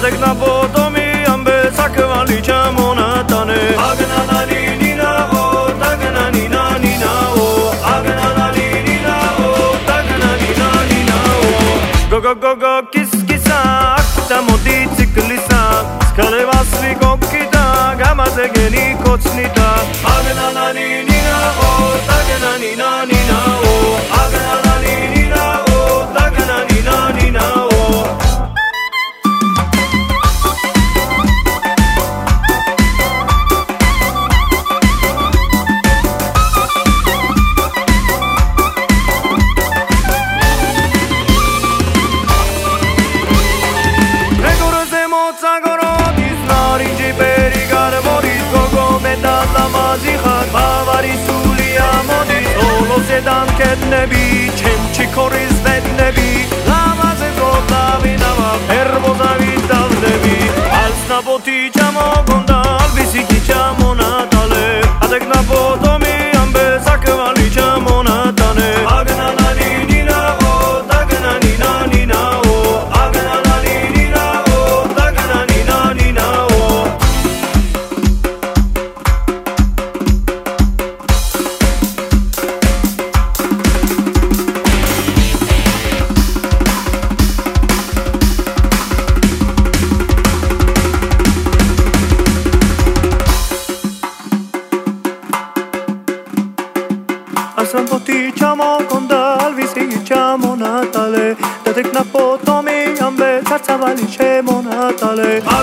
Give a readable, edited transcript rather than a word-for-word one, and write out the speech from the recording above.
Adek na potomi ambe sakvali chamonatane agna na nina o tagna nina nina o agna na nina o tagna nina o go go go go kiss kissa akta moticiklisa skaleva svi kokita gamaze geni kocnita agna na nina o tagna nina nina o agna na nina o tagna nina nina o Dan ket nebi, čemči koris ved nebi Lama se zlotavi nama, herboza vital nebi Als na potičamo gondal, visikičamo natale Adek na potomi ambe sakvali čamo natane Agna na nina o, tagna nina nina o Agna na nina o, tagna nina nina o Sam potičamo gondal, visikičamo natale Dadek na potomi ambe zacavali čemo natale